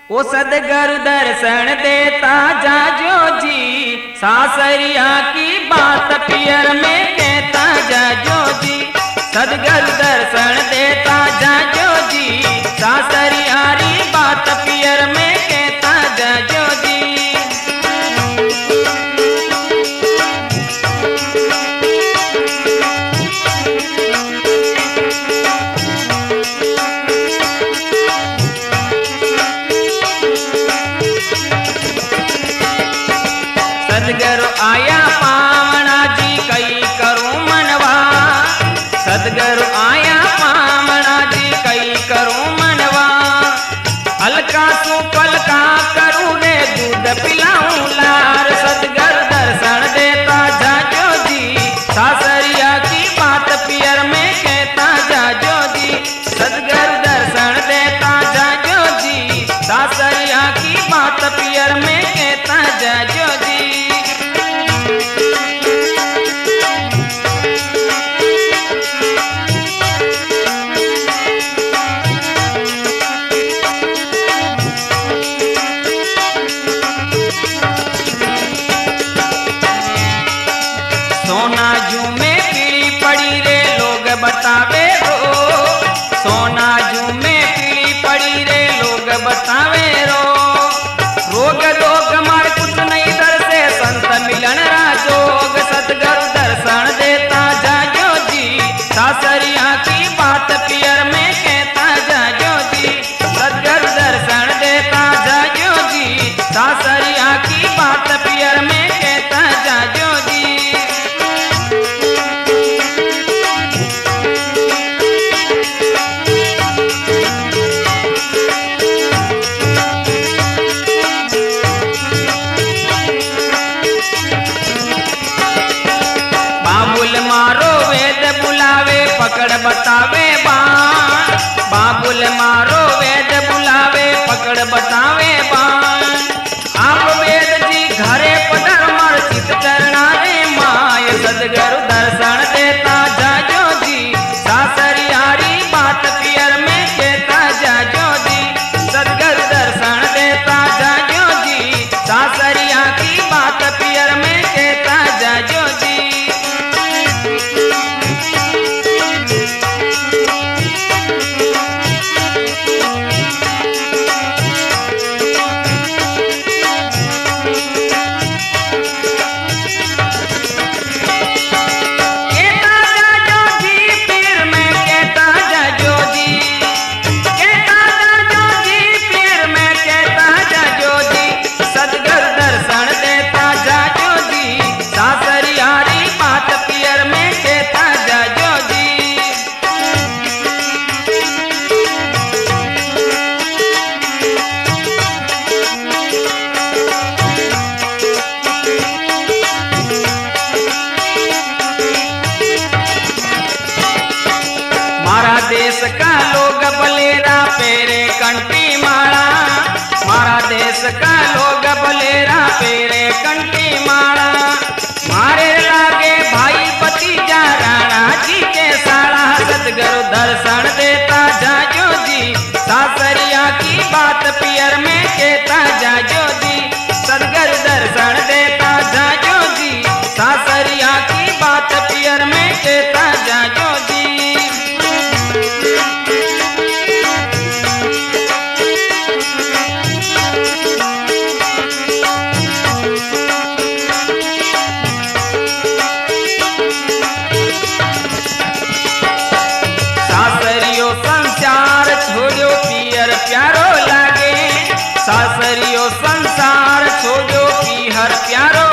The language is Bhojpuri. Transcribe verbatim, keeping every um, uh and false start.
ओ सदगुरु दर्शन देता जाजो जी, सासरिया की बात पियर में कहता जाजो जी। सदगुरु दर्शन देता जाजो जी, सासरिया री बात पियर में कहता जाजो जी। सदगुरु आया पावना जी कई करूं मनवा, सदगुरु आया पावना जी कई करूं मनवा। हल्का सू पलका करूं रे दूध पिलाऊं लार, सदगुरु दर्शन देता जाजो जी, सासरिया की बात पियर में कहता जाजो जी। सदगुरु दर्शन देता जाजो जी, सासरिया की बात पियर में कहता जाजो जी। सोना जू में पीली पड़ी रे लोग बतावे रो, सोना जू में पीली पड़ी रे लोग बतावे रो। रोग रोग मार कुछ नहीं दर से संत मिलन राजोग, सदगुरु दर्शन देता जाजो जी, सासरिया की बात पियर में कहता जाजो जी। सदगुरु दर्शन देता जाजो जी, सासरिया की बात पियर में कहता जाजो जी। बाबुल मारो वेद बुलावे पकड़ बतावे बाण, बाबुल मारो वेद बुलावे पकड़ बतावे बाण। आप वेद जी घरे पधर मार चित चरणा रे माय, सदगुरु दर्शन देता जाजो जी, सासरियारी बात पियर में कहता जाजो जी। सदगुरु दर्शन देता जाजो जी, सासरिया की बात पियर में कहता जाजो जी। देश का लोग बलेरा पेरे कंठी माला, मारा देश का लोग बलेरा पेरे कंठी माला। मारे लागे भाई भतीजा राणा जी के साला, सदगुरु दर्शन देता जाजो जी, सासरिया की बात पियर में कहता जाजो जी। सदगुरु दर्शन देता जाजो जी, सासरिया की बात पियर में कहता जाजो जी। संसार छोड़ो पियर प्यारो लागे, सासरियो संसार छोड़ो पीहर प्यारो